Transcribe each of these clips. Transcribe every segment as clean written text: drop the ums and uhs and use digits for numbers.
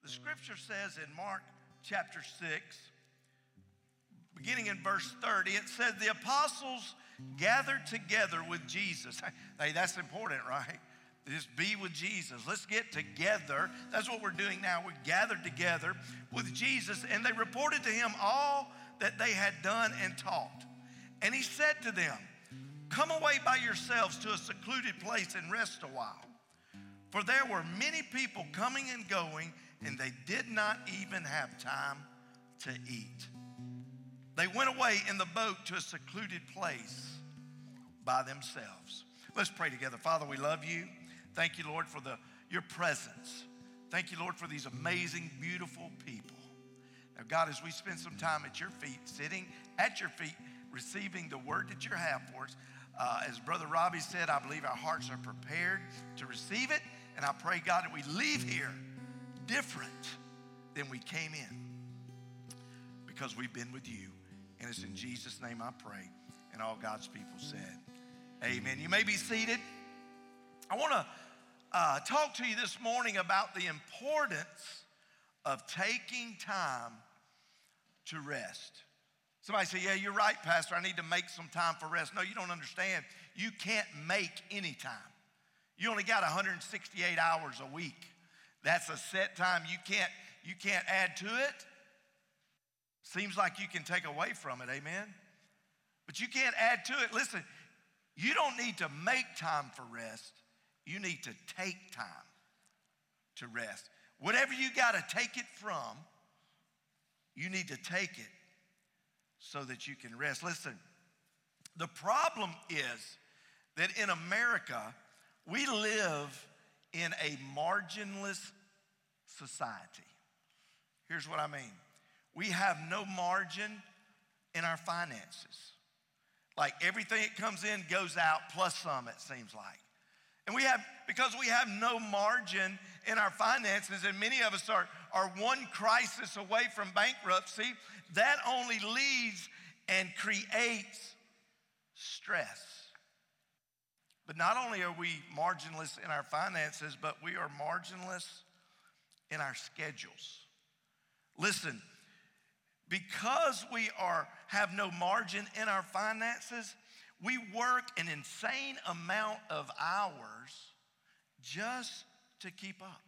The scripture says in Mark chapter 6, beginning in verse 30, it said, the apostles gathered together with Jesus. Hey, that's important, right? Just be with Jesus. Let's get together. That's what we're doing now. We're gathered together with Jesus, and they reported to him all that they had done and taught. And he said to them, come away by yourselves to a secluded place and rest a while. For there were many people coming and going, and they did not even have time to eat. They went away in the boat to a secluded place by themselves. Let's pray together. Father, we love you. Thank you, Lord, for your presence. Thank you, Lord, for these amazing, beautiful people. Now, God, as we spend some time at your feet, sitting at your feet, receiving the word that you have for us, as Brother Robbie said, I believe our hearts are prepared to receive it. And I pray, God, that we leave here different than we came in because we've been with you. And it's in Jesus' name I pray. And all God's people said, amen. You may be seated. I want to talk to you this morning about the importance of taking time to rest. Somebody say, yeah, you're right, Pastor. I need to make some time for rest. No, you don't understand. You can't make any time. You only got 168 hours a week. That's a set time. You can't add to it. Seems like you can take away from it, amen? But you can't add to it. Listen, you don't need to make time for rest. You need to take time to rest. Whatever you got to take it from, you need to take it so that you can rest. Listen, the problem is that in America, we live in a marginless society. Here's what I mean. We have no margin in our finances. Like everything that comes in goes out plus some, it seems like. And because we have no margin in our finances, and many of us are one crisis away from bankruptcy, that only leads and creates stress. But not only are we marginless in our finances, but we are marginless in our schedules. Listen, because we have no margin in our finances, we work an insane amount of hours just to keep up.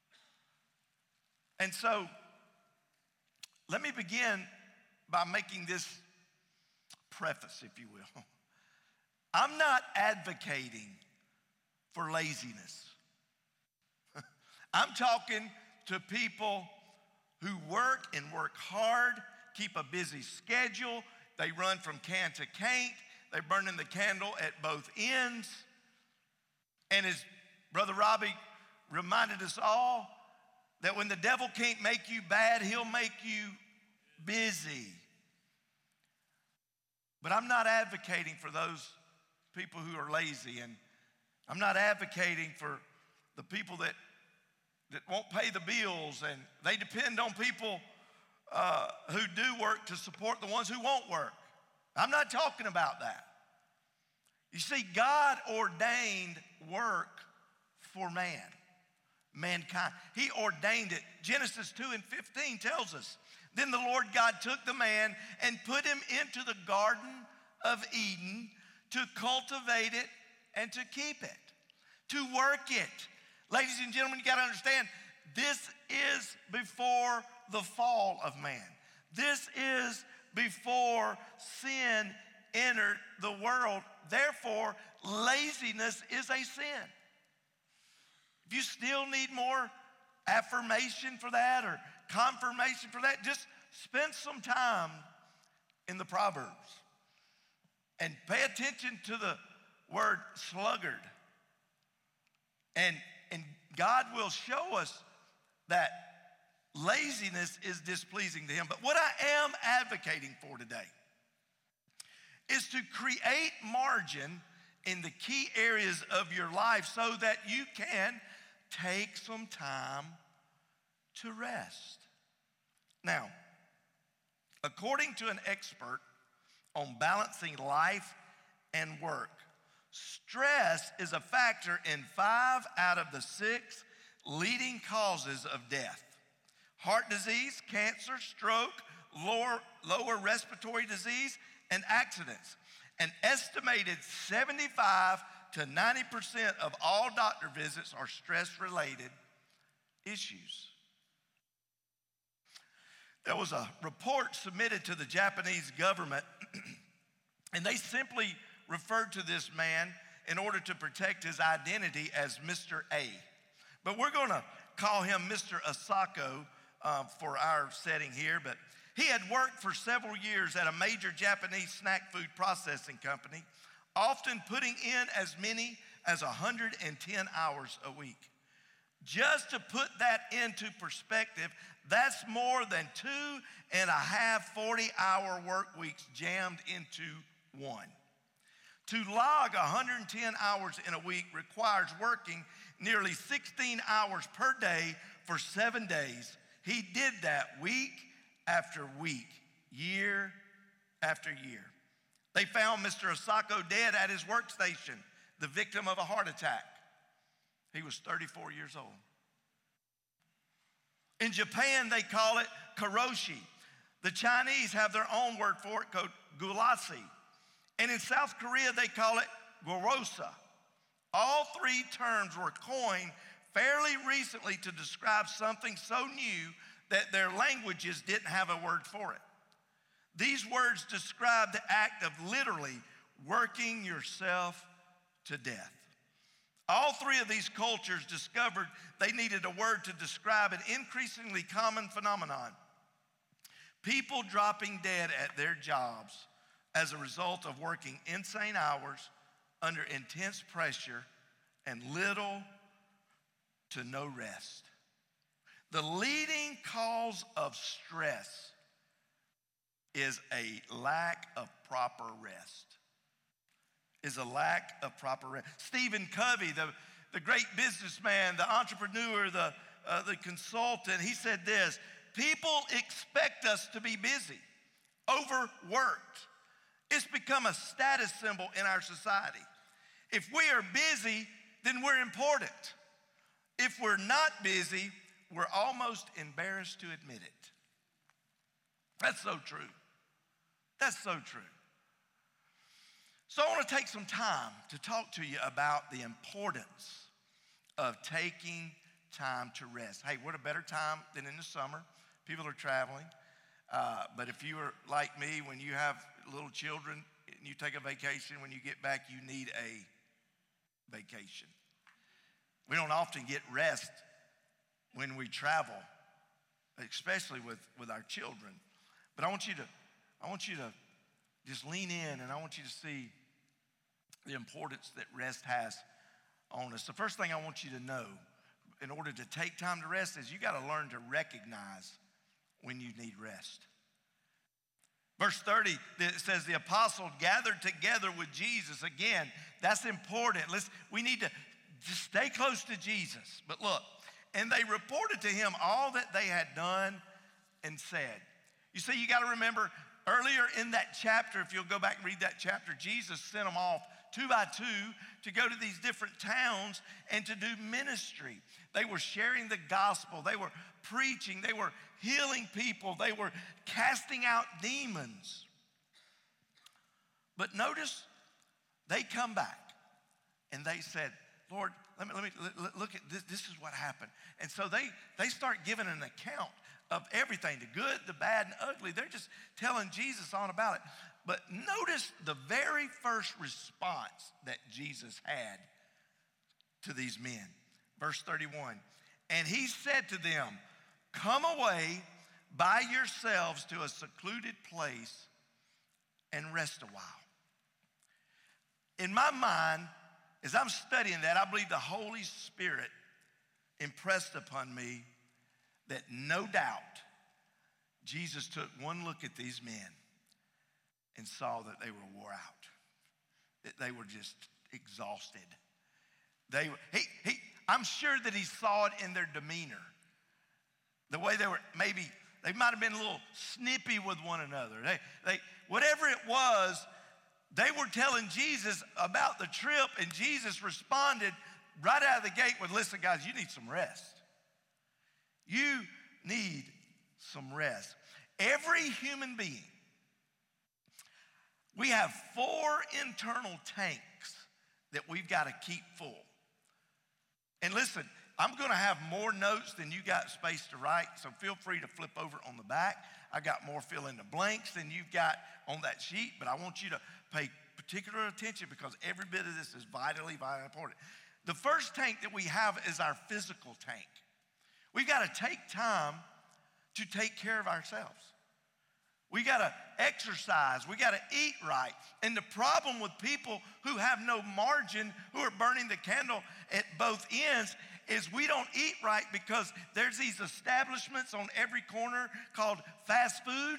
And so, let me begin by making this preface, if you will. I'm not advocating for laziness. I'm talking to people who work and work hard, keep a busy schedule. They run from can to can't. They're burning the candle at both ends. And as Brother Robbie reminded us all, that when the devil can't make you bad, he'll make you busy. But I'm not advocating for those people who are lazy, and I'm not advocating for the people that won't pay the bills, and they depend on people who do work to support the ones who won't work. I'm not talking about that. You see, God ordained work for mankind. He ordained it. Genesis 2:15 tells us, then the Lord God took the man and put him into the Garden of Eden to cultivate it and to keep it, to work it. Ladies and gentlemen, you got to understand, this is before the fall of man. This is before sin entered the world. Therefore, laziness is a sin. If you still need more affirmation for that or confirmation for that, just spend some time in the Proverbs and pay attention to the word sluggard. And God will show us that laziness is displeasing to him. But what I am advocating for today is to create margin in the key areas of your life so that you can take some time to rest. Now, according to an expert on balancing life and work, stress is a factor in 5 out of the 6 leading causes of death. heart disease, cancer, stroke, lower respiratory disease, and accidents. An estimated 75 to 90% of all doctor visits are stress-related issues. There was a report submitted to the Japanese government, and they simply referred to this man in order to protect his identity as Mr. A. But we're going to call him Mr. Asako for our setting here. But he had worked for several years at a major Japanese snack food processing company, often putting in as many as 110 hours a week. Just to put that into perspective, that's more than 2.5 40-hour work weeks jammed into one. To log 110 hours in a week requires working nearly 16 hours per day for 7 days. He did that week after week, year after year. They found Mr. Asako dead at his workstation, the victim of a heart attack. He was 34 years old. In Japan, they call it karoshi. The Chinese have their own word for it called gulasi. And in South Korea, they call it gorosa. All three terms were coined fairly recently to describe something so new that their languages didn't have a word for it. These words describe the act of literally working yourself to death. All three of these cultures discovered they needed a word to describe an increasingly common phenomenon. People dropping dead at their jobs as a result of working insane hours under intense pressure and little to no rest. The leading cause of stress is a lack of proper rest. Stephen Covey, the great businessman, the entrepreneur, the consultant, he said this: people expect us to be busy, overworked. It's become a status symbol in our society. If we are busy, then we're important. If we're not busy, we're almost embarrassed to admit it. That's so true. That's so true. So I want to take some time to talk to you about the importance of taking time to rest. Hey, what a better time than in the summer? People are traveling. But if you are like me, when you have little children and you take a vacation, when you get back, you need a vacation. We don't often get rest when we travel, especially with our children. But I want you to just lean in, and I want you to see the importance that rest has on us. The first thing I want you to know in order to take time to rest is you got to learn to recognize when you need rest. Verse 30, it says the apostle gathered together with Jesus. Again, that's important. We need to just stay close to Jesus. But look, and they reported to him all that they had done and said. You see, you got to remember, earlier in that chapter, if you'll go back and read that chapter, Jesus sent them off 2 by 2 to go to these different towns and to do ministry. They were sharing the gospel. They were preaching. They were healing people. They were casting out demons. But notice, they come back and they said, Lord, let me look at this. This is what happened. And so they start giving an account of everything, the good, the bad, and ugly. They're just telling Jesus all about it. But notice the very first response that Jesus had to these men. Verse 31, and he said to them, come away by yourselves to a secluded place and rest a while. In my mind, as I'm studying that, I believe the Holy Spirit impressed upon me that no doubt Jesus took one look at these men and saw that they were wore out, that they were just exhausted. I'm sure that he saw it in their demeanor, the way they might have been a little snippy with one another. Whatever it was, they were telling Jesus about the trip, and Jesus responded right out of the gate with, listen, guys, you need some rest. You need some rest. Every human being, we have 4 internal tanks that we've got to keep full. And listen, I'm going to have more notes than you got space to write, so feel free to flip over on the back. I got more fill in the blanks than you've got on that sheet, but I want you to pay particular attention because every bit of this is vitally, vitally important. The first tank that we have is our physical tank. We've got to take time to take care of ourselves. We got to exercise. We got to eat right. And the problem with people who have no margin, who are burning the candle at both ends, is we don't eat right because there's these establishments on every corner called fast food.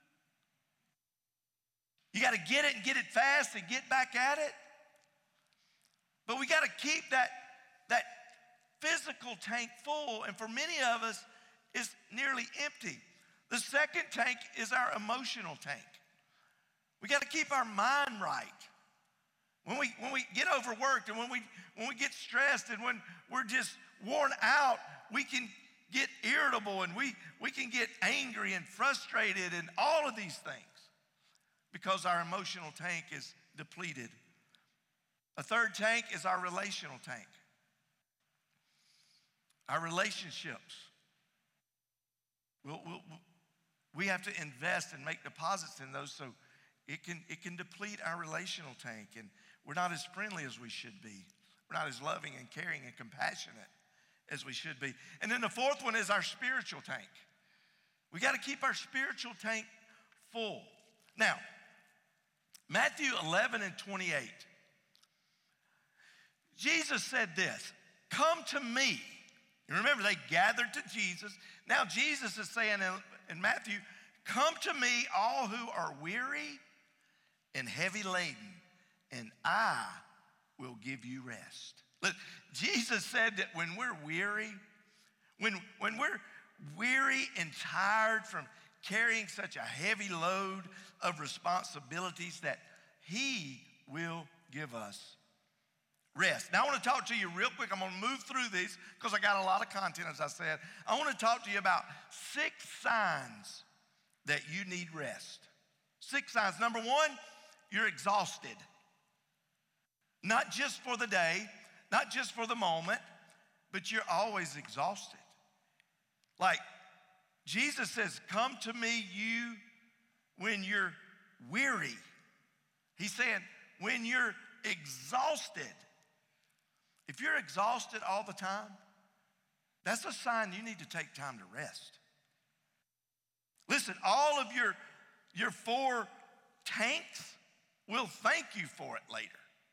You got to get it and get it fast and get back at it. But we got to keep that physical tank full, and for many of us, it's nearly empty. The second tank is our emotional tank. We got to keep our mind right. When we get overworked and when we get stressed and when we're just worn out, we can get irritable and we can get angry and frustrated and all of these things because our emotional tank is depleted. A third tank is our relational tank. Our relationships. We have to invest and make deposits in those so it can deplete our relational tank, and we're not as friendly as we should be. We're not as loving and caring and compassionate as we should be. And then the fourth one is our spiritual tank. We got to keep our spiritual tank full. Now, Matthew 11 and 28. Jesus said this, "Come to me." You remember, they gathered to Jesus. Now Jesus is saying in Matthew, "Come to me, all who are weary and heavy laden, and I will give you rest." Look, Jesus said that when we're weary, when we're weary and tired from carrying such a heavy load of responsibilities, that he will give us rest. Now, I want to talk to you real quick. I'm going to move through these because I got a lot of content, as I said. I want to talk to you about 6 signs that you need rest. 6 signs. Number 1, you're exhausted. Not just for the day, not just for the moment, but you're always exhausted. Like Jesus says, "Come to me, you, when you're weary." He's saying, when you're exhausted. If you're exhausted all the time, that's a sign you need to take time to rest. Listen, all of your 4 tanks will thank you for it later.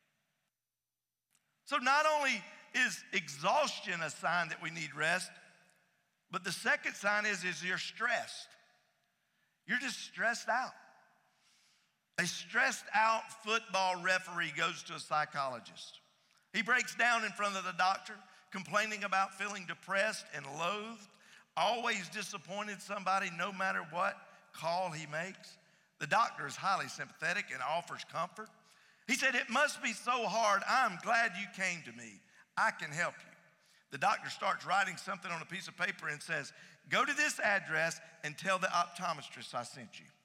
So not only is exhaustion a sign that we need rest, but the second sign is you're stressed. You're just stressed out. A stressed out football referee goes to a psychologist. He breaks down in front of the doctor, complaining about feeling depressed and loathed, always disappointed somebody no matter what call he makes. The doctor is highly sympathetic and offers comfort. He said, "It must be so hard. I'm glad you came to me. I can help you." The doctor starts writing something on a piece of paper and says, "Go to this address and tell the optometrist I sent you."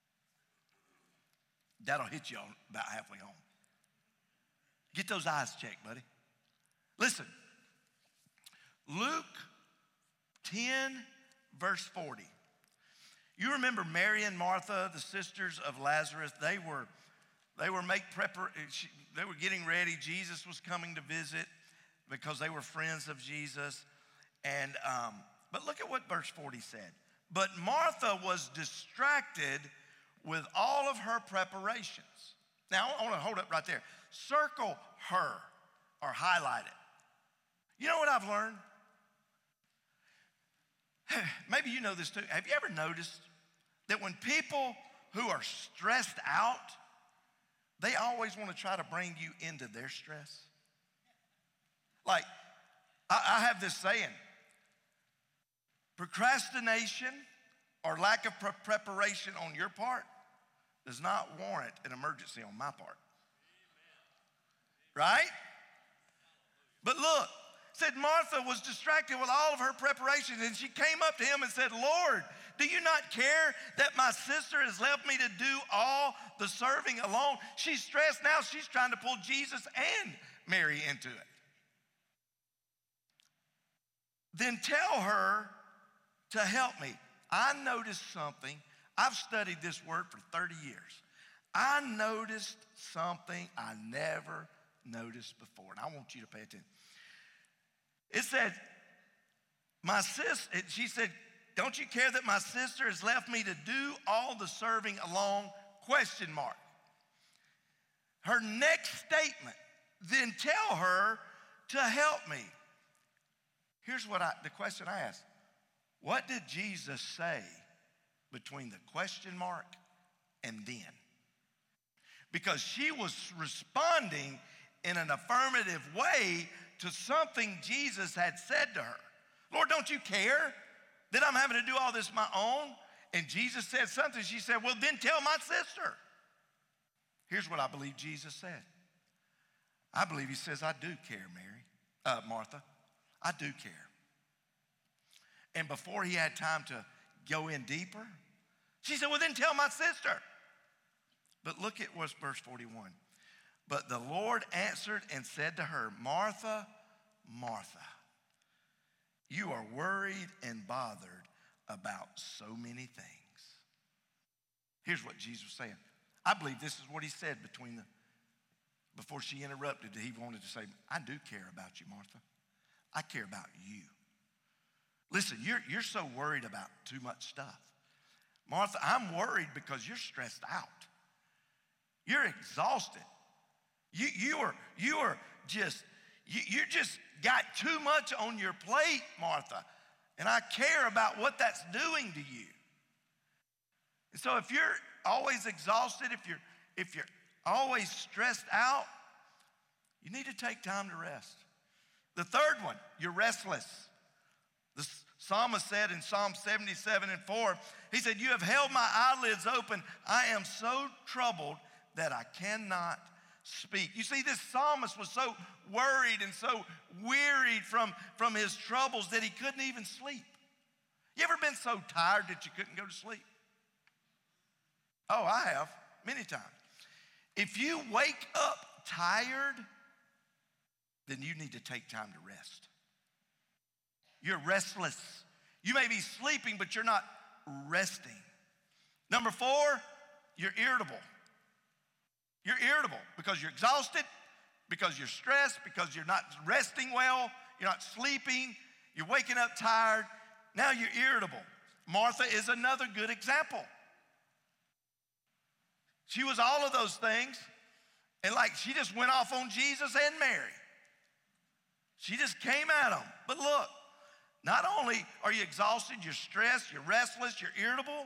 That'll hit you about halfway home. Get those eyes checked, buddy. Listen, Luke 10, verse 40. You remember Mary and Martha, the sisters of Lazarus. They were getting ready. Jesus was coming to visit because they were friends of Jesus. And but look at what verse 40 said. "But Martha was distracted with all of her preparations." Now, I want to hold up right there. Circle her or highlight it. You know what I've learned? Maybe you know this too. Have you ever noticed that when people who are stressed out, they always want to try to bring you into their stress? Like, I have this saying, procrastination or lack of preparation on your part does not warrant an emergency on my part. Right? But look, said Martha was distracted with all of her preparations, and she came up to him and said, Lord, do you not care that my sister has left me to do all the serving alone? She's stressed now. She's trying to pull Jesus and Mary into it. Then tell her to help me. I noticed something. I've studied this word for 30 years. I noticed something I never noticed before, and I want you to pay attention. It said, she said, don't you care that my sister has left me to do all the serving alone? ? Her next statement, then tell her to help me. Here's the question I asked. What did Jesus say between the question mark and then? Because she was responding in an affirmative way to something Jesus had said to her. Lord, don't you care that I'm having to do all this my own? And Jesus said something. She said, well, then tell my sister. Here's what I believe Jesus said. I believe he says, I do care, Martha. I do care. And before he had time to go in deeper, she said, well, then tell my sister. But look at what's verse 41. But the Lord answered and said to her, Martha, Martha, you are worried and bothered about so many things. Here's what Jesus was saying. I believe this is what he said before she interrupted. He wanted to say, I do care about you, Martha. I care about you. Listen, you're so worried about too much stuff. Martha, I'm worried because you're stressed out. You're exhausted. You just got too much on your plate, Martha. And I care about what that's doing to you. And so if you're always exhausted, if you're always stressed out, you need to take time to rest. The third one, you're restless. The psalmist said in Psalm 77:4, he said, you have held my eyelids open. I am so troubled that I cannot speak. You see, this psalmist was so worried and so wearied from his troubles that he couldn't even sleep. You ever been so tired that you couldn't go to sleep? Oh, I have, many times. If you wake up tired, then you need to take time to rest. You're restless. You may be sleeping, but you're not resting. Number 4, you're irritable. You're irritable because you're exhausted, because you're stressed, because you're not resting well, you're not sleeping, you're waking up tired. Now you're irritable. Martha is another good example. She was all of those things, and she just went off on Jesus and Mary. She just came at them. But look, not only are you exhausted, you're stressed, you're restless, you're irritable,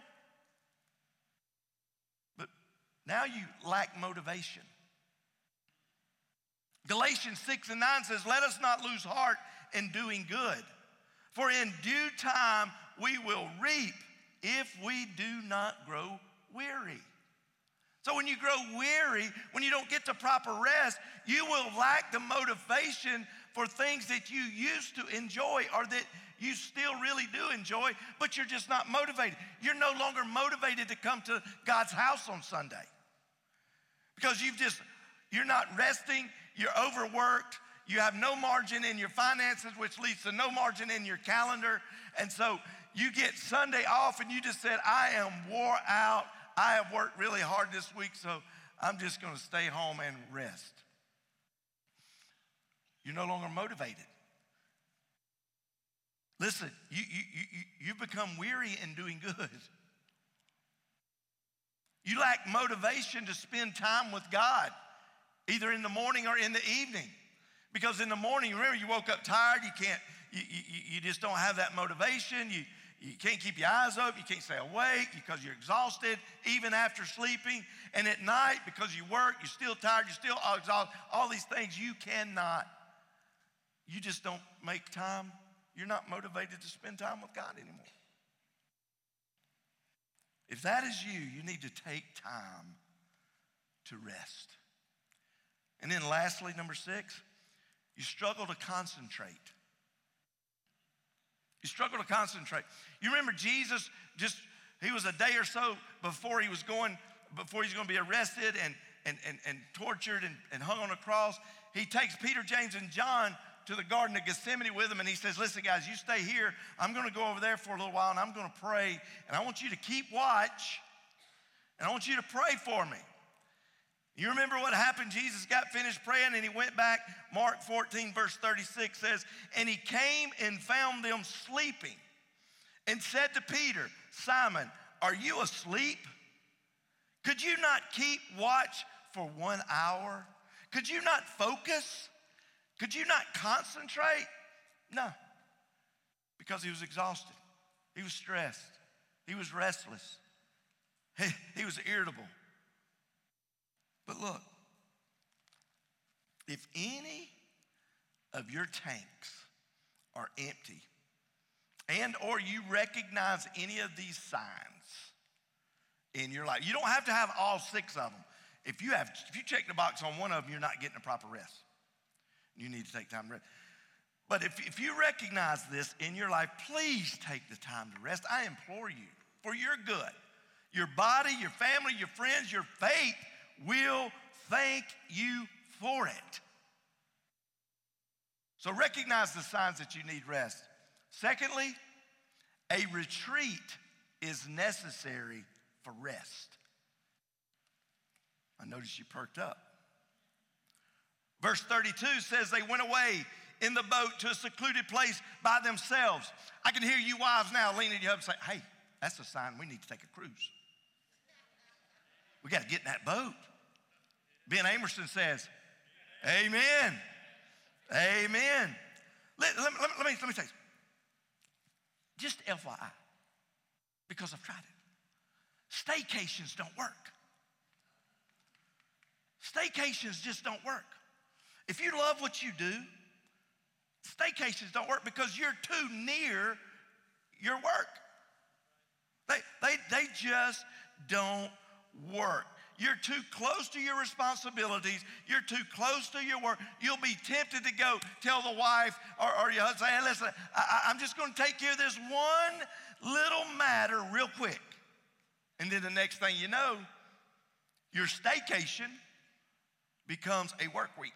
but now you lack motivation. Galatians 6:9 says, let us not lose heart in doing good, for in due time we will reap if we do not grow weary. So when you grow weary, when you don't get the proper rest, you will lack the motivation for things that you used to enjoy or that you still really do enjoy, but you're just not motivated. You're no longer motivated to come to God's house on Sunday because you're not resting, you're overworked, you have no margin in your finances, which leads to no margin in your calendar. And so you get Sunday off and you just said, I am wore out. I have worked really hard this week, so I'm just going to stay home and rest. You're no longer motivated. Listen, you become weary in doing good. You lack motivation to spend time with God, either in the morning or in the evening. Because in the morning, remember, you woke up tired, you just don't have that motivation, you can't keep your eyes open, you can't stay awake because you're exhausted, even after sleeping. And at night, because you work, you're still tired, you're still exhausted, all these things you just don't make time. You're not motivated to spend time with God anymore. If that is you, you need to take time to rest. And then lastly, number 6, you struggle to concentrate. You struggle to concentrate. You remember Jesus, he was a day or so before he's going to be arrested and tortured and hung on a cross. He takes Peter, James, and John to the Garden of Gethsemane with him, and he says, listen, guys, you stay here. I'm going to go over there for a little while, and I'm going to pray, and I want you to keep watch, and I want you to pray for me. You remember what happened? Jesus got finished praying, and he went back. Mark 14, verse 36 says, and he came and found them sleeping and said to Peter, Simon, are you asleep? Could you not keep watch for 1 hour? Could you not focus? Could you not concentrate? No, because he was exhausted. He was stressed. He was restless. He was irritable. But look, if any of your tanks are empty and or you recognize any of these signs in your life, you don't have to have all 6 of them. If you check the box on one of them, you're not getting a proper rest. You need to take time to rest. But if you recognize this in your life, please take the time to rest. I implore you, for your good. Your body, your family, your friends, your faith will thank you for it. So recognize the signs that you need rest. Secondly, a retreat is necessary for rest. I noticed you perked up. Verse 32 says they went away in the boat to a secluded place by themselves. I can hear you wives now leaning you up and say, hey, that's a sign we need to take a cruise. We got to get in that boat. Ben Amerson says, amen. Amen. Let me tell you. Just FYI, because I've tried it. Staycations don't work. Staycations just don't work. If you love what you do, staycations don't work because you're too near your work. They just don't work. You're too close to your responsibilities. You're too close to your work. You'll be tempted to go tell the wife or your husband, hey, listen, I'm just going to take care of this one little matter real quick. And then the next thing you know, your staycation becomes a work week.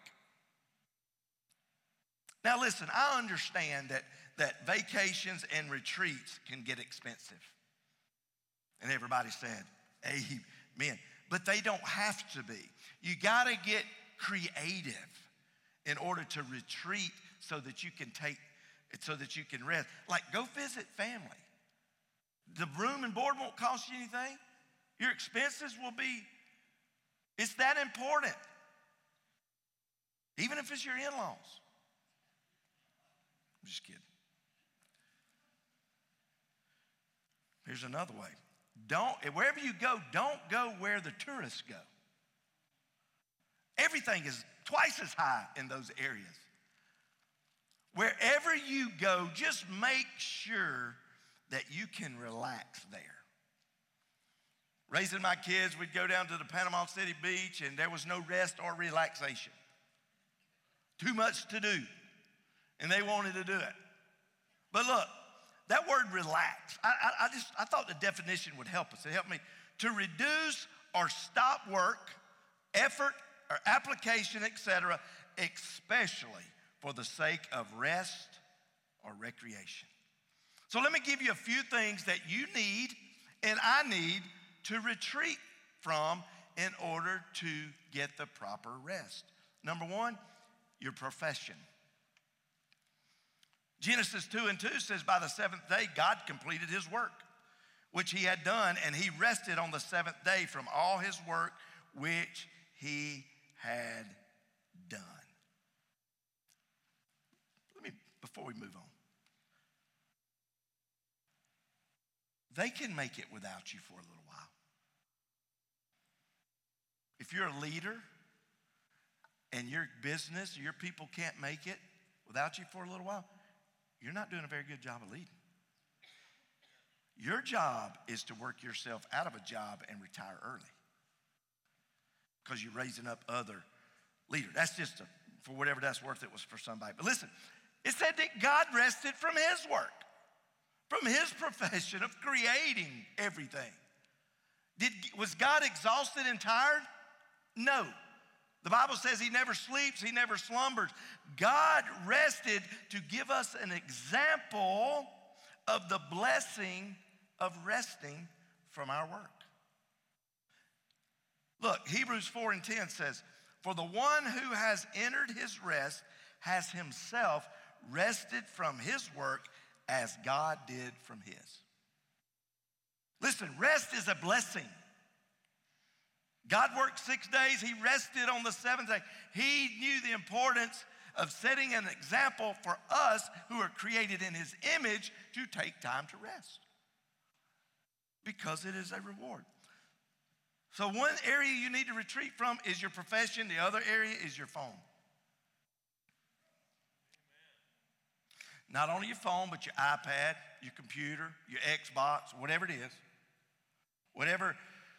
Now listen, I understand that vacations and retreats can get expensive. And everybody said, amen. But they don't have to be. You got to get creative in order to retreat so that you can rest. Like go visit family. The room and board won't cost you anything. Your expenses will be, it's that important. Even if it's your in-laws. I'm just kidding. Here's another way. Wherever you go, don't go where the tourists go. Everything is twice as high in those areas. Wherever you go, just make sure that you can relax there. Raising my kids, we'd go down to the Panama City Beach and there was no rest or relaxation. Too much to do. And they wanted to do it. But look, that word relax, I thought the definition would help us. It helped me to reduce or stop work, effort, or application, etc., especially for the sake of rest or recreation. So let me give you a few things that you need and I need to retreat from in order to get the proper rest. Number one, your profession. Genesis 2:2 says, by the 7th day, God completed his work, which he had done, and he rested on the 7th day from all his work, which he had done. Before we move on, they can make it without you for a little while. If you're a leader and your business, your people can't make it without you for a little while, you're not doing a very good job of leading. Your job is to work yourself out of a job and retire early because you're raising up other leaders. That's just for whatever that's worth, it was for somebody. But listen, it said that God rested from his work. from his profession of creating everything. Was God exhausted and tired? No. The Bible says he never sleeps, he never slumbers. God rested to give us an example of the blessing of resting from our work. Look, Hebrews 4:10 says, "For the one who has entered his rest has himself rested from his work as God did from his." Listen, rest is a blessing. God worked 6 days. He rested on the seventh day. He knew the importance of setting an example for us who are created in his image to take time to rest, because it is a reward. So one area you need to retreat from is your profession. The other area is your phone. Not only your phone, but your iPad, your computer, your Xbox, whatever it is. Whatever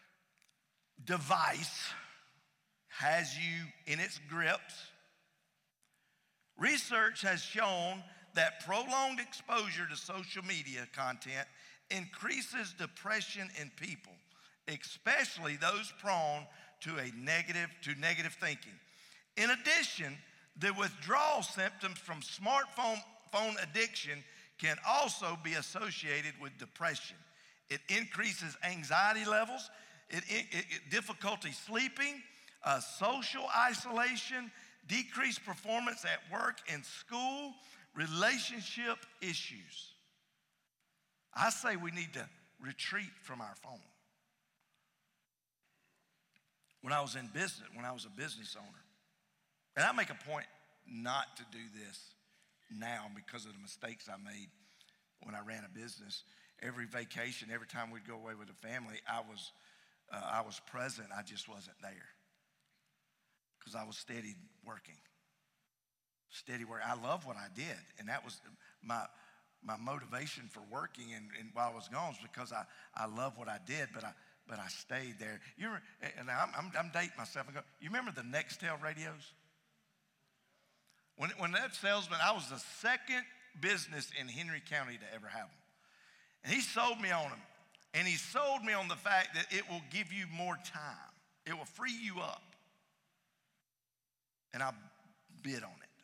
device has you in its grips. Research has shown that prolonged exposure to social media content increases depression in people, especially those prone to negative thinking. In addition, the withdrawal symptoms from smartphone addiction can also be associated with depression. It increases anxiety levels, difficulty sleeping, social isolation, decreased performance at work and school, relationship issues. I say we need to retreat from our phone. When I was a business owner, and I make a point not to do this now because of the mistakes I made when I ran a business. Every vacation, every time we'd go away with the family, I was present. I just wasn't there because I was steady working. I love what I did, and that was my motivation for working. And while I was gone was because I love what I did, but I stayed there. I'm dating myself. You remember the Nextel radios? When that salesman, I was the second business in Henry County to ever have them. And he sold me on them. And he sold me on the fact that it will give you more time. It will free you up. And I bid on it.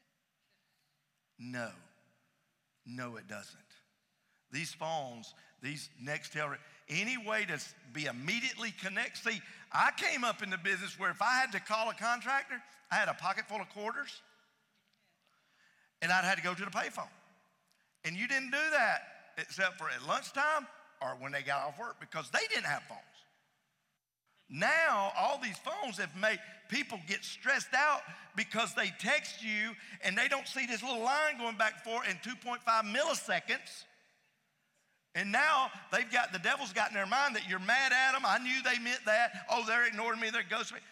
No, it doesn't. These phones, these Nextel, any way to be immediately connected. See, I came up in the business where if I had to call a contractor, I had a pocket full of quarters, and I'd had to go to the payphone. And you didn't do that except for at lunchtime or when they got off work, because they didn't have phones. Now, all these phones have made people get stressed out because they text you and they don't see this little line going back and forth in 2.5 milliseconds. And now the devil's got in their mind that you're mad at them. I knew they meant that. Oh, they're ignoring me. They're ghosting me.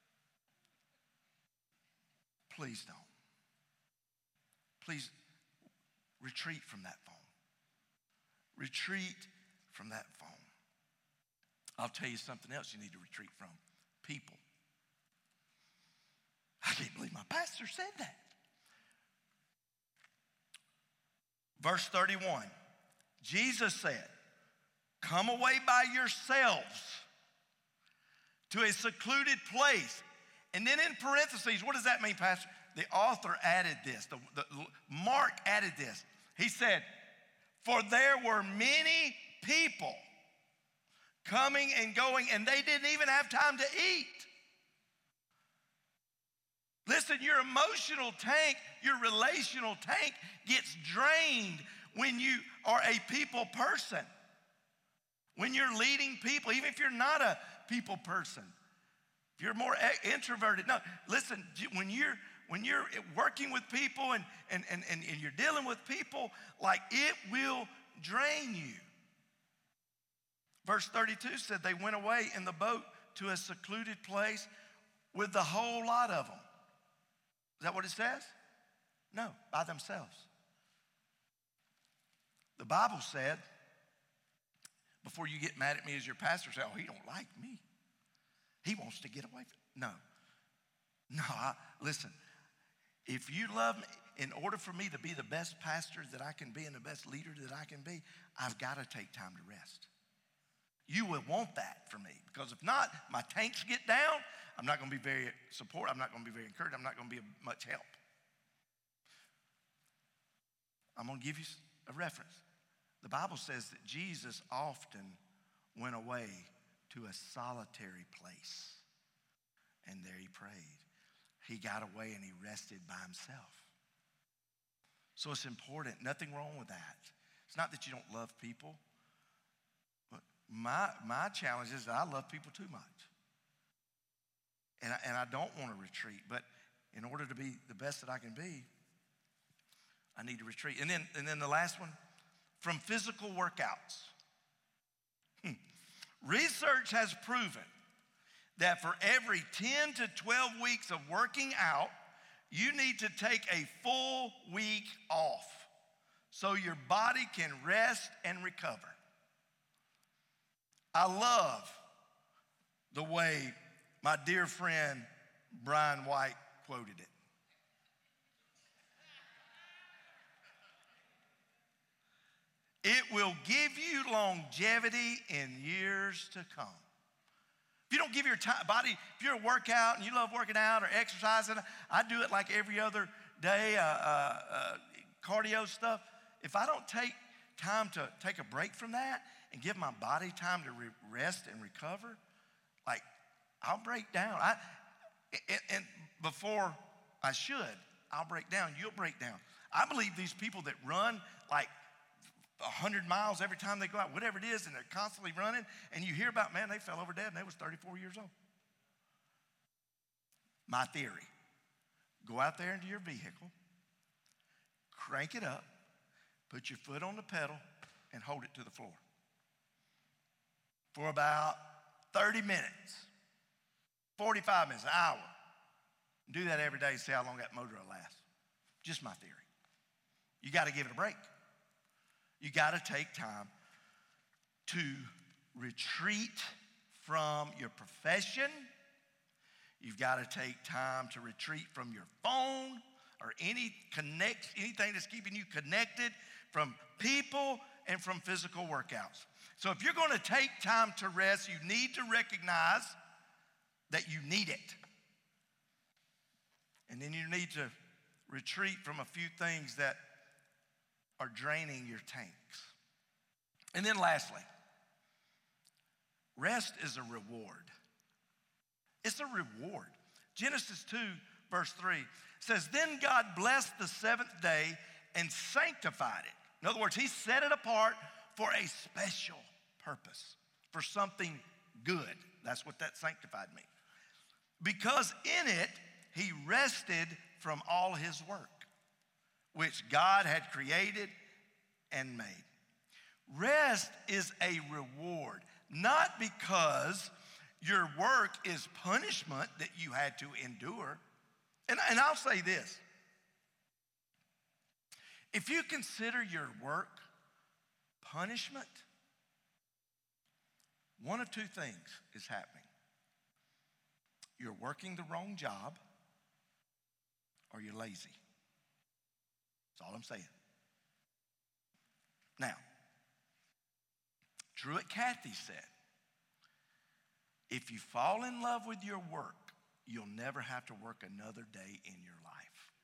Please don't. Please retreat from that phone. Retreat from that phone. I'll tell you something else you need to retreat from. People. I can't believe my pastor said that. Verse 31. Jesus said, "Come away by yourselves to a secluded place." And then in parentheses, what does that mean, Pastor? The author added this. Mark added this. He said, "For there were many people coming and going, and they didn't even have time to eat." Listen, your emotional tank, your relational tank gets drained when you are a people person. When you're leading people, even if you're not a people person, if you're more introverted. No, listen, when you're working with people and you're dealing with people, like, it will drain you. Verse 32 said they went away in the boat to a secluded place with the whole lot of them. Is that what it says? No, by themselves. The Bible said, before you get mad at me as your pastor, say, "Oh, he don't like me. He wants to get away from me." No, listen, if you love me, in order for me to be the best pastor that I can be and the best leader that I can be, I've got to take time to rest. You will want that for me, because if not, my tanks get down. I'm not going to be very supportive. I'm not going to be very encouraged. I'm not going to be of much help. I'm going to give you a reference. The Bible says that Jesus often went away to a solitary place, and there he prayed. He got away and he rested by himself. So it's important. Nothing wrong with that. It's not that you don't love people. But my challenge is that I love people too much. And I don't want to retreat. But in order to be the best that I can be, I need to retreat. And then the last one, from physical workouts. Research has proven that for every 10 to 12 weeks of working out, you need to take a full week off so your body can rest and recover. I love the way my dear friend Brian White quoted it. It will give you longevity in years to come. If you don't give your body, if you're a workout and you love working out or exercising, I do it like every other day, cardio stuff. If I don't take time to take a break from that and give my body time to rest and recover, like I'll break down. And before I should, I'll break down. You'll break down. I believe these people that run like 100 miles every time they go out, whatever it is, and they're constantly running, and you hear about, man, they fell over dead and they was 34 years old. My theory, go out there into your vehicle, crank it up, put your foot on the pedal, and hold it to the floor for about 30 minutes, 45 minutes, an hour. Do that every day and see how long that motor will last. Just my theory. You got to give it a break. You got to take time to retreat from your profession. You've got to take time to retreat from your phone or anything that's keeping you connected from people and from physical workouts. So if you're going to take time to rest, you need to recognize that you need it. And then you need to retreat from a few things that are draining your tanks. And then lastly, rest is a reward. It's a reward. Genesis 2, verse 3 says, then God blessed the seventh day and sanctified it. In other words, he set it apart for a special purpose, for something good. That's what that sanctified means. Because in it, he rested from all his work, which God had created and made. Rest is a reward, not because your work is punishment that you had to endure. And I'll say this. If you consider your work punishment, one of two things is happening. You're working the wrong job, or you're lazy. That's all I'm saying. Now, Truett Cathy said, if you fall in love with your work, you'll never have to work another day in your life.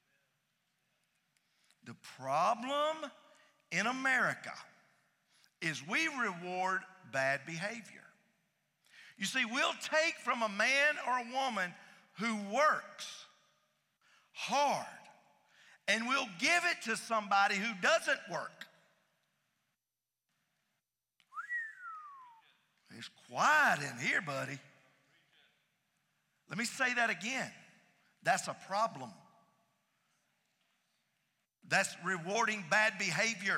The problem in America is we reward bad behavior. You see, we'll take from a man or a woman who works hard, and we'll give it to somebody who doesn't work. It's quiet in here, buddy. Let me say that again. That's a problem. That's rewarding bad behavior.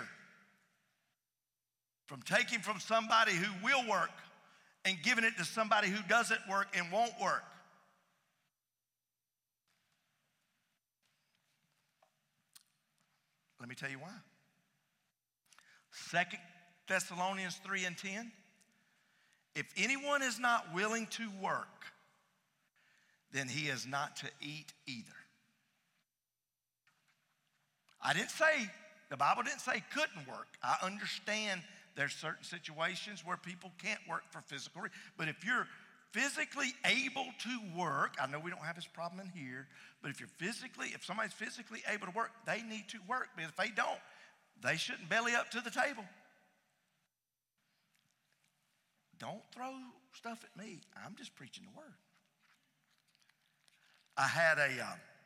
From taking from somebody who will work and giving it to somebody who doesn't work and won't work. Let me tell you why. 2 Thessalonians 3 and 10. If anyone is not willing to work, then he is not to eat either. The Bible didn't say couldn't work. I understand there's certain situations where people can't work for physical reasons. But if you're physically able to work, I know we don't have this problem in here, but if somebody's physically able to work, they need to work. Because if they don't, they shouldn't belly up to the table. Don't throw stuff at me. I'm just preaching the word. I had a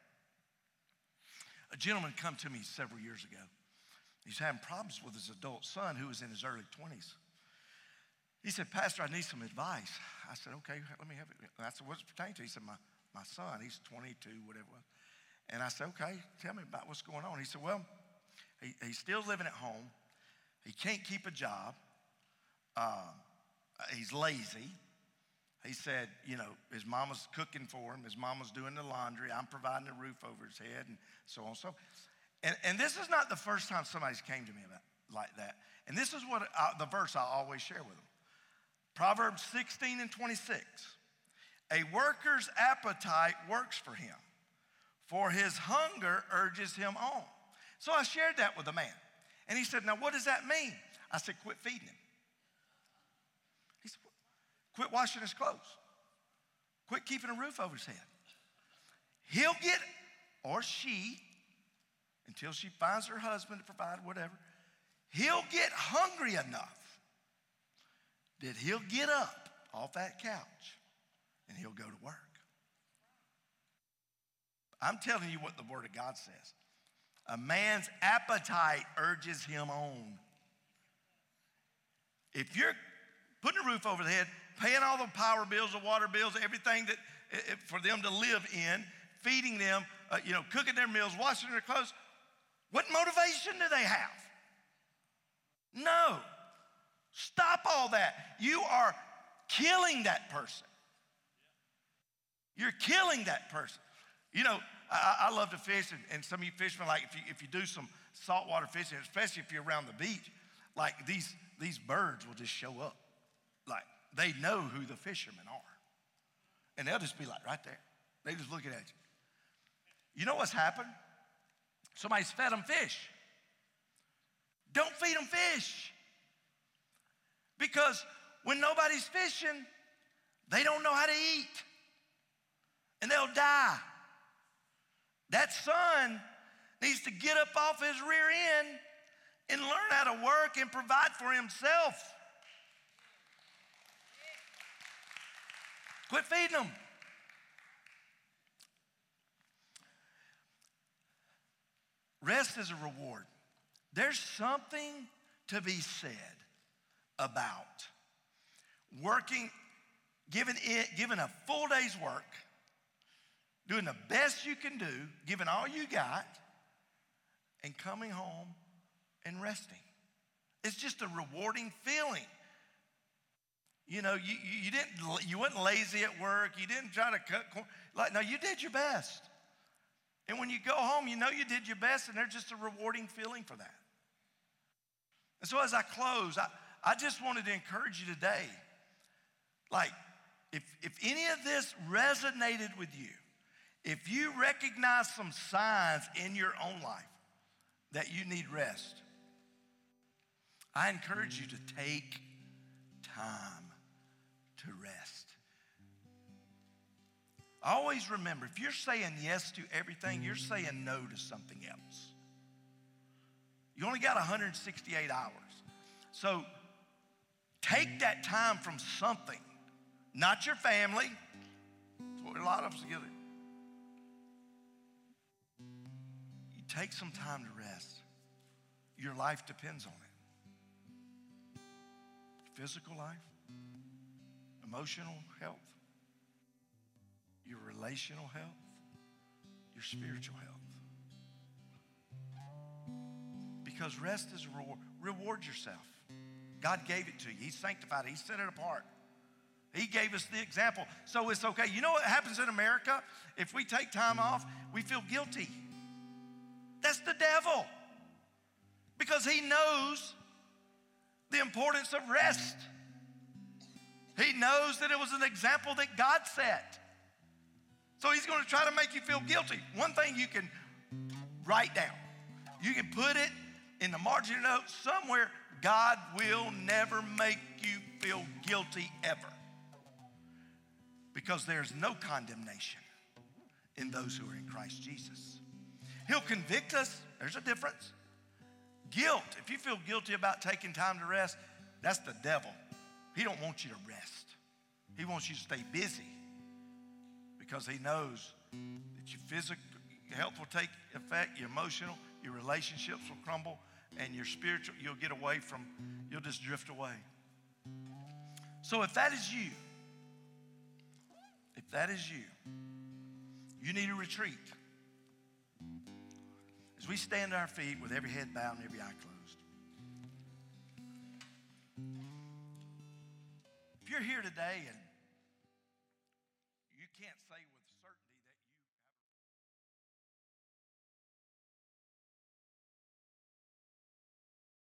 gentleman come to me several years ago. He's having problems with his adult son who was in his early 20s. He said, Pastor, I need some advice. I said, okay, let me have it. And I said, what's it pertaining to? He said, my son, he's 22, whatever it was. And I said, okay, tell me about what's going on. He said, well, he's still living at home. He can't keep a job. He's lazy. He said, his mama's cooking for him. His mama's doing the laundry. I'm providing a roof over his head and so on. And this is not the first time somebody's came to me like that. And this is what the verse I always share with them. Proverbs 16:26. A worker's appetite works for him, for his hunger urges him on. So I shared that with the man. And he said, now what does that mean? I said, quit feeding him. He said, quit washing his clothes. Quit keeping a roof over his head. He'll get, or she, until she finds her husband to provide whatever, he'll get hungry enough that he'll get up off that couch and he'll go to work. I'm telling you what the Word of God says. A man's appetite urges him on. If you're putting a roof over the head, paying all the power bills, the water bills, everything that for them to live in, feeding them, cooking their meals, washing their clothes, what motivation do they have? No. Stop all that. You are killing that person. You're killing that person. I love to fish, and some of you fishermen, like if you do some saltwater fishing, especially if you're around the beach, like these birds will just show up. Like they know who the fishermen are. And they'll just be like right there. They just looking at you. You know what's happened? Somebody's fed them fish. Don't feed them fish. Because when nobody's fishing, they don't know how to eat. And they'll die. That son needs to get up off his rear end and learn how to work and provide for himself. Quit feeding them. Rest is a reward. There's something to be said about working, giving a full day's work, doing the best you can do, giving all you got, and coming home and resting. It's just a rewarding feeling. You weren't lazy at work. You didn't try to cut corners. No, you did your best. And when you go home, you did your best, and there's just a rewarding feeling for that. And so as I close, I just wanted to encourage you today, like, if any of this resonated with you, if you recognize some signs in your own life that you need rest, I encourage you to take time to rest. Always remember, if you're saying yes to everything, you're saying no to something else. You only got 168 hours. So take that time from something, not your family. That's what a lot of us together. You take some time to rest. Your life depends on it. Physical life, emotional health, your relational health, your spiritual health. Because rest is a reward. Reward yourself. God gave it to you. He sanctified it. He set it apart. He gave us the example. So it's okay. You know what happens in America? If we take time off, we feel guilty. That's the devil. Because he knows the importance of rest. He knows that it was an example that God set. So he's going to try to make you feel guilty. One thing you can write down You can put it in the margin of notes somewhere. God will never make you feel guilty ever. Because there's no condemnation in those who are in Christ Jesus. He'll convict us. There's a difference. Guilt, if you feel guilty about taking time to rest, that's the devil. He don't want you to rest. He wants you to stay busy because he knows that your physical health will take effect, your emotional, your relationships will crumble, and your spiritual, you'll get away from, you'll just drift away. So if that is you, you need a retreat. As we stand on our feet with every head bowed and every eye closed. If you're here today and you can't say